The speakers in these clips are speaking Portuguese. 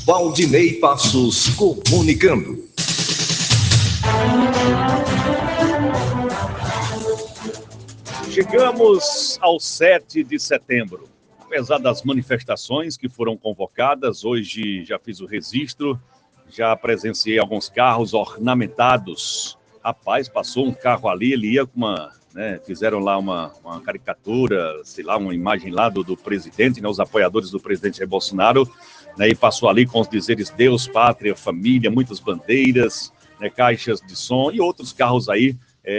Valdinei Passos comunicando. Chegamos ao 7 de setembro. Apesar das manifestações que foram convocadas, hoje já fiz o registro, já presenciei alguns carros ornamentados. Rapaz, passou um carro ali, ele ia com uma... fizeram lá uma caricatura, sei lá, uma imagem lá do presidente, os apoiadores do presidente Jair Bolsonaro, e passou ali com os dizeres Deus, Pátria, Família, muitas bandeiras, caixas de som e outros carros aí,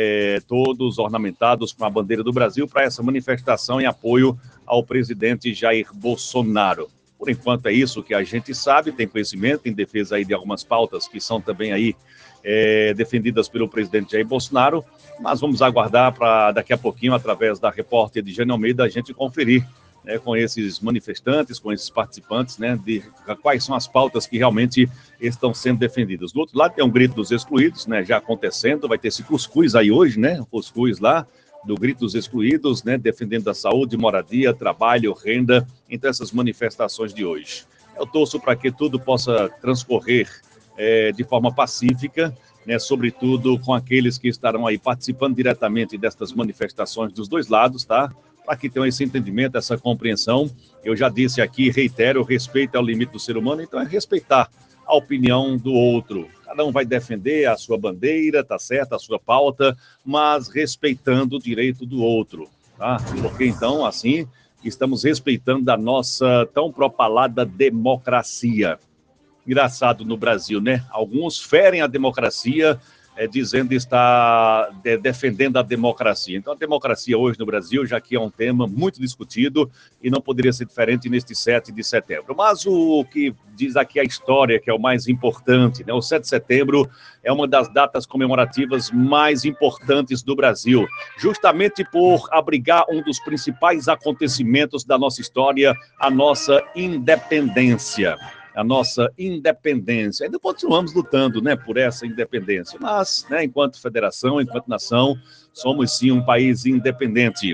todos ornamentados com a bandeira do Brasil para essa manifestação em apoio ao presidente Jair Bolsonaro. Por enquanto é isso que a gente sabe, tem conhecimento em defesa aí de algumas pautas que são também aí defendidas pelo presidente Jair Bolsonaro, mas vamos aguardar para daqui a pouquinho, através da repórter de Jane Almeida, a gente conferir com esses manifestantes, com esses participantes, de quais são as pautas que realmente estão sendo defendidas. Do outro lado tem um grito dos excluídos, já acontecendo, vai ter esse cuscuz aí hoje, o cuscuz lá, do grito dos excluídos, defendendo a saúde, moradia, trabalho, renda, entre essas manifestações de hoje. Eu torço para que tudo possa transcorrer de forma pacífica, sobretudo com aqueles que estarão aí participando diretamente destas manifestações dos dois lados, tá? Para que tenham esse entendimento, essa compreensão. Eu já disse aqui, reitero, respeito é o limite do ser humano, então é respeitar a opinião do outro. Cada um vai defender a sua bandeira, tá certo, a sua pauta, mas respeitando o direito do outro, tá? Porque então, assim, estamos respeitando a nossa tão propalada democracia. Engraçado no Brasil, Alguns ferem a democracia, dizendo estar defendendo a democracia. Então, a democracia hoje no Brasil, já que é um tema muito discutido e não poderia ser diferente neste 7 de setembro. Mas o que diz aqui a história, que é o mais importante, o 7 de setembro é uma das datas comemorativas mais importantes do Brasil, justamente por abrigar um dos principais acontecimentos da nossa história, a nossa independência. A nossa independência. Ainda continuamos lutando, por essa independência, mas, enquanto federação, enquanto nação, somos sim um país independente.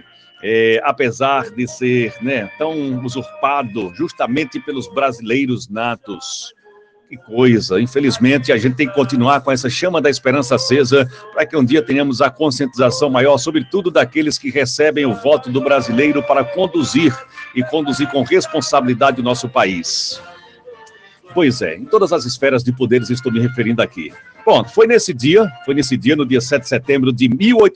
Apesar de ser tão usurpado justamente pelos brasileiros natos. Que coisa, infelizmente a gente tem que continuar com essa chama da esperança acesa para que um dia tenhamos a conscientização maior, sobretudo daqueles que recebem o voto do brasileiro para conduzir com responsabilidade o nosso país. Pois é, em todas as esferas de poderes estou me referindo aqui. Pronto, foi nesse dia, no dia 7 de setembro de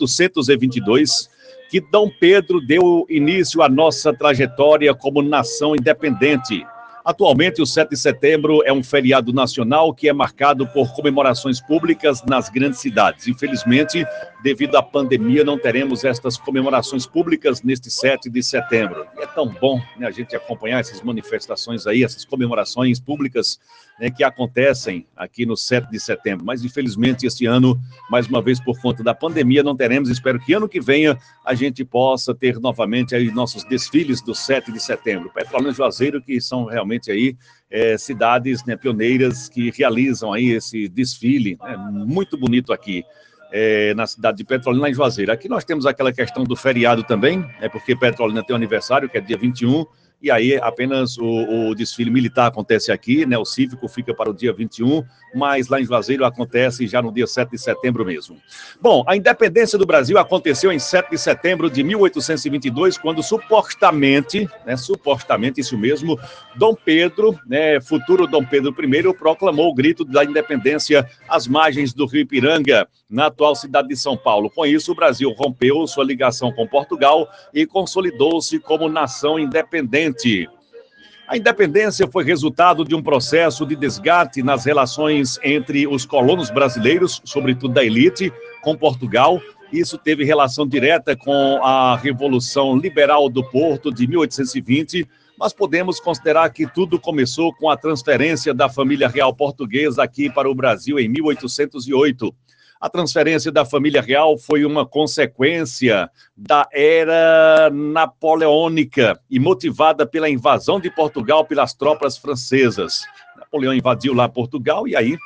1822, que Dom Pedro deu início à nossa trajetória como nação independente. Atualmente, o 7 de setembro é um feriado nacional que é marcado por comemorações públicas nas grandes cidades. Infelizmente, devido à pandemia, não teremos estas comemorações públicas neste 7 de setembro. E é tão bom a gente acompanhar essas manifestações aí, essas comemorações públicas que acontecem aqui no 7 de setembro. Mas, infelizmente, este ano, mais uma vez, por conta da pandemia, não teremos. Espero que ano que venha a gente possa ter novamente aí nossos desfiles do 7 de setembro. Petrolina e Juazeiro, que são realmente aí cidades pioneiras que realizam aí esse desfile, muito bonito aqui. Na cidade de Petrolina, em Juazeiro. Aqui nós temos aquela questão do feriado também, porque Petrolina tem um aniversário, que é dia 21, e aí apenas o desfile militar acontece aqui, o cívico fica para o dia 21, mas lá em Juazeiro acontece já no dia 7 de setembro mesmo. Bom, a independência do Brasil aconteceu em 7 de setembro de 1822, quando supostamente, isso mesmo, Dom Pedro, futuro Dom Pedro I, proclamou o grito da independência às margens do Rio Ipiranga, na atual cidade de São Paulo. Com isso, o Brasil rompeu sua ligação com Portugal e consolidou-se como nação independente. A independência foi resultado de um processo de desgaste nas relações entre os colonos brasileiros, sobretudo da elite, com Portugal. Isso teve relação direta com a Revolução Liberal do Porto de 1820, mas podemos considerar que tudo começou com a transferência da família real portuguesa aqui para o Brasil em 1808. A transferência da família real foi uma consequência da era napoleônica e motivada pela invasão de Portugal pelas tropas francesas. Napoleão invadiu lá Portugal e aí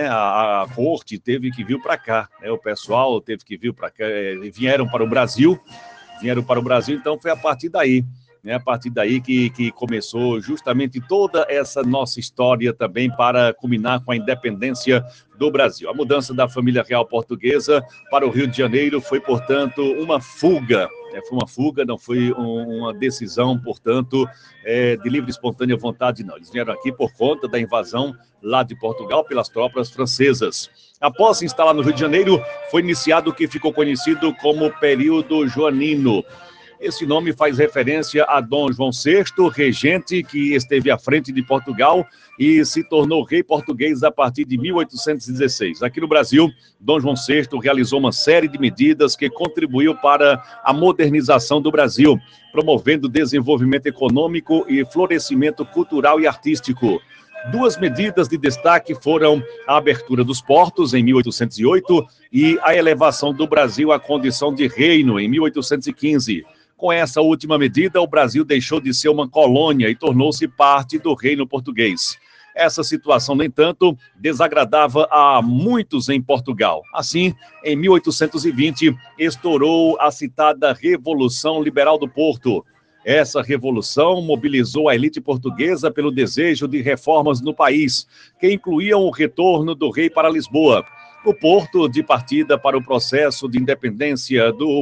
a corte teve que vir para cá, o pessoal teve que vir para cá, vieram para o Brasil, então foi a partir daí né? A partir daí que começou justamente toda essa nossa história também para culminar com a independência do Brasil. A mudança da família real portuguesa para o Rio de Janeiro foi, portanto, uma fuga. Foi uma fuga, não foi uma decisão, portanto, de livre e espontânea vontade, não. Eles vieram aqui por conta da invasão lá de Portugal pelas tropas francesas. Após se instalar no Rio de Janeiro, foi iniciado o que ficou conhecido como período joanino. Esse nome faz referência a Dom João VI, regente que esteve à frente de Portugal e se tornou rei português a partir de 1816. Aqui no Brasil, Dom João VI realizou uma série de medidas que contribuiu para a modernização do Brasil, promovendo desenvolvimento econômico e florescimento cultural e artístico. Duas medidas de destaque foram a abertura dos portos, em 1808, e a elevação do Brasil à condição de reino, em 1815. Com essa última medida, o Brasil deixou de ser uma colônia e tornou-se parte do reino português. Essa situação, no entanto, desagradava a muitos em Portugal. Assim, em 1820, estourou a citada Revolução Liberal do Porto. Essa revolução mobilizou a elite portuguesa pelo desejo de reformas no país, que incluíam o retorno do rei para Lisboa. O ponto de partida para o processo de independência, do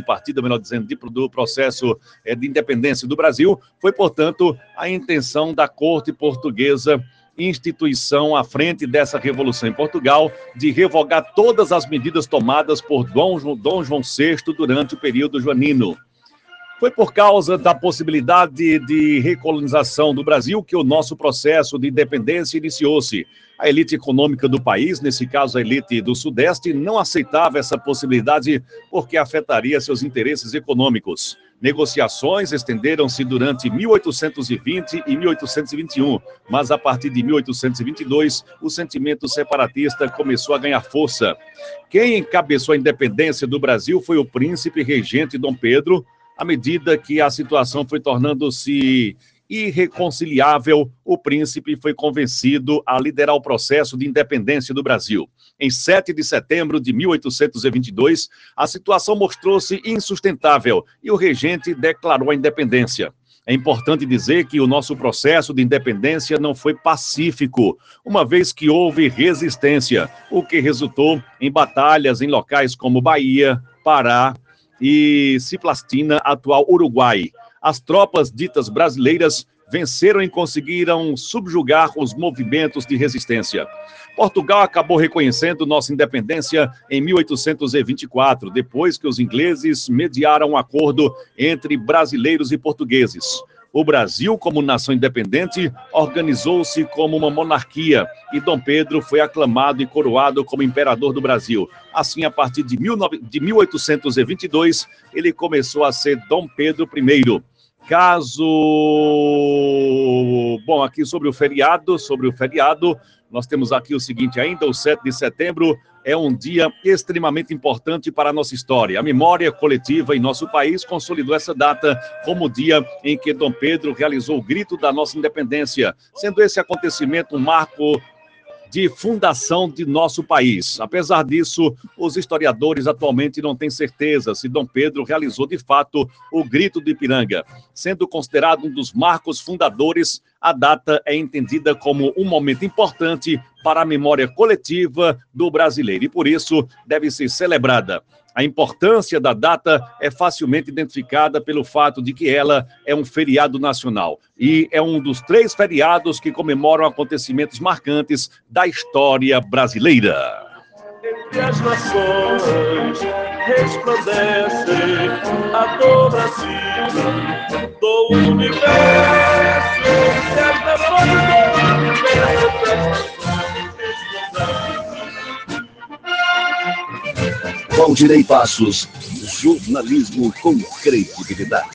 processo de independência do Brasil, foi, portanto, a intenção da corte portuguesa, instituição à frente dessa revolução em Portugal, de revogar todas as medidas tomadas por Dom João VI durante o período joanino. Foi por causa da possibilidade de recolonização do Brasil que o nosso processo de independência iniciou-se. A elite econômica do país, nesse caso a elite do Sudeste, não aceitava essa possibilidade porque afetaria seus interesses econômicos. Negociações estenderam-se durante 1820 e 1821, mas a partir de 1822, o sentimento separatista começou a ganhar força. Quem encabeçou a independência do Brasil foi o príncipe regente Dom Pedro. À medida que a situação foi tornando-se irreconciliável, o príncipe foi convencido a liderar o processo de independência do Brasil. Em 7 de setembro de 1822, a situação mostrou-se insustentável e o regente declarou a independência. É importante dizer que o nosso processo de independência não foi pacífico, uma vez que houve resistência, o que resultou em batalhas em locais como Bahia, Pará e Ciplastina, atual Uruguai. As tropas ditas brasileiras venceram e conseguiram subjugar os movimentos de resistência. Portugal acabou reconhecendo nossa independência em 1824, depois que os ingleses mediaram um acordo entre brasileiros e portugueses. O Brasil, como nação independente, organizou-se como uma monarquia e Dom Pedro foi aclamado e coroado como imperador do Brasil. Assim, a partir de 1822, ele começou a ser Dom Pedro I. Bom, aqui sobre o feriado, nós temos aqui o seguinte ainda, o 7 de setembro é um dia extremamente importante para a nossa história. A memória coletiva em nosso país consolidou essa data como o dia em que Dom Pedro realizou o grito da nossa independência, sendo esse acontecimento um marco de fundação de nosso país. Apesar disso, os historiadores atualmente não têm certeza se Dom Pedro realizou de fato o Grito do Ipiranga. Sendo considerado um dos marcos fundadores, a data é entendida como um momento importante para a memória coletiva do brasileiro e, por isso, deve ser celebrada. A importância da data é facilmente identificada pelo fato de que ela é um feriado nacional e é um dos 3 feriados que comemoram acontecimentos marcantes da história brasileira. Entre as nações resplandece a dor Brasil do universo, entre as nações Valdirei Passos, jornalismo com credibilidade.